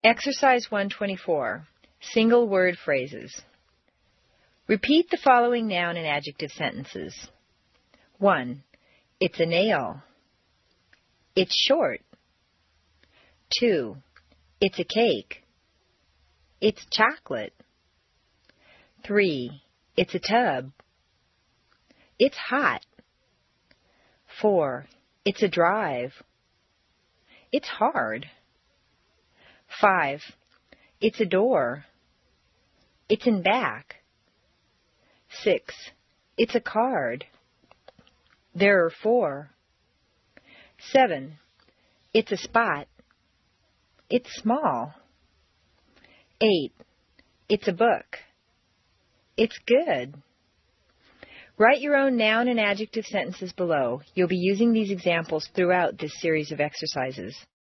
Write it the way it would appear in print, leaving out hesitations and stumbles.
Exercise 124, Single Word Phrases. Repeat the following noun and adjective sentences. 1. It's a nail. It's short. 2. It's a cake. It's chocolate. 3. It's a tub. It's hot. 4. It's a drive. It's hard. 5. It's a door. It's in back. 6. It's a card. There are 4. 7. It's a spot. It's small. 8. It's a book. It's good. Write your own noun and adjective sentences below. You'll be using these examples throughout this series of exercises.